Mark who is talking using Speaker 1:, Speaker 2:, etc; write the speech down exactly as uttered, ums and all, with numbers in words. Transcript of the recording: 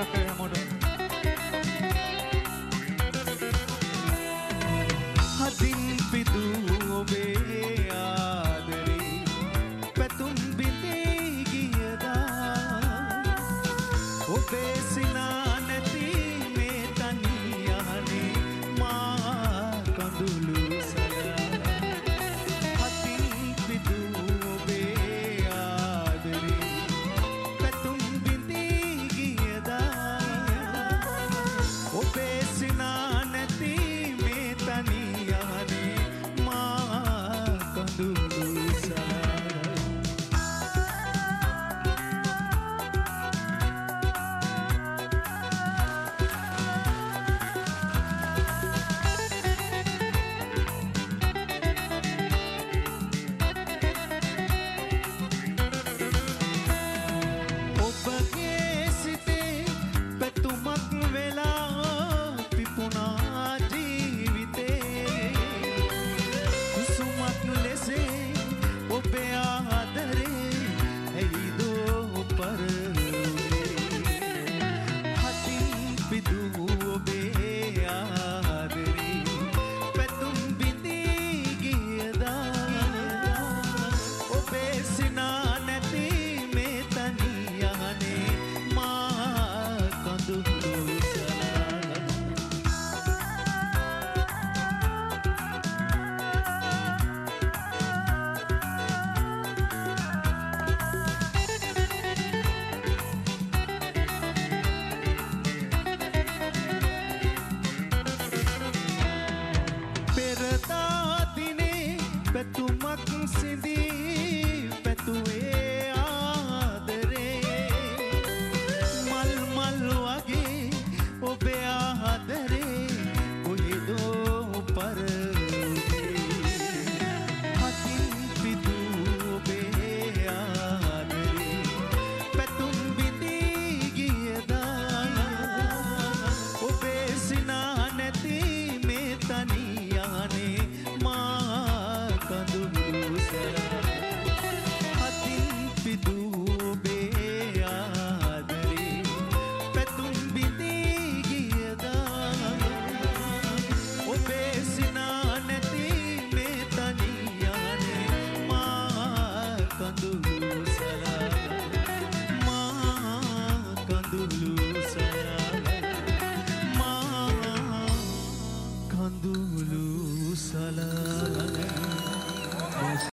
Speaker 1: සකය හැමෝටම.
Speaker 2: හදින් පිදු ඔබේ ආදරේ පැතුම් බිඳී ගියදා ඔබේ සිනා නැති මේ තනි යහනේ මා කඳුළු සලා හදින් පිදු ඔබේ ආදරේ පැතුම් බිඳී ගියදා ඔබේ සිනා නැති මේ තනි යහනේ මා කඳුළු සලා ඔබගේ සිතේ පැතුමක් වෙලා පිපුණා ජීවිතේ කුසුමක් ලෙසේ ඔබේ ආදරේ ඇයිදෝ පරලොවේ හදින් පිදු ඔබේ ආදරේ පැතුම් බිඳී ගියදා ඔබේ සිනා නැති මේ තනි යහනේ මා කඳුළු සලා පෙරදා දිනේ පැතුමක් සිඳී පැතුවේ ආදරේ මල් මල් වගේ ඔබේ ආදරේ කොහෙදෝ පරලොවේ හදින් පිදු ඔබේ ආදරේ පැතුම් බිඳී ගියදා ඔබේ සිනා නැති මේ තනි යහනේ මා කඳුළු සලා හදින් පිදු ඔබේ ආදරේ පැතුම් බිඳී ගියදා ඔබේ සිනා නැති මේ තනි යහනේ මා කඳුළු සලා මා කඳුළු සලා මා කඳුළු සලා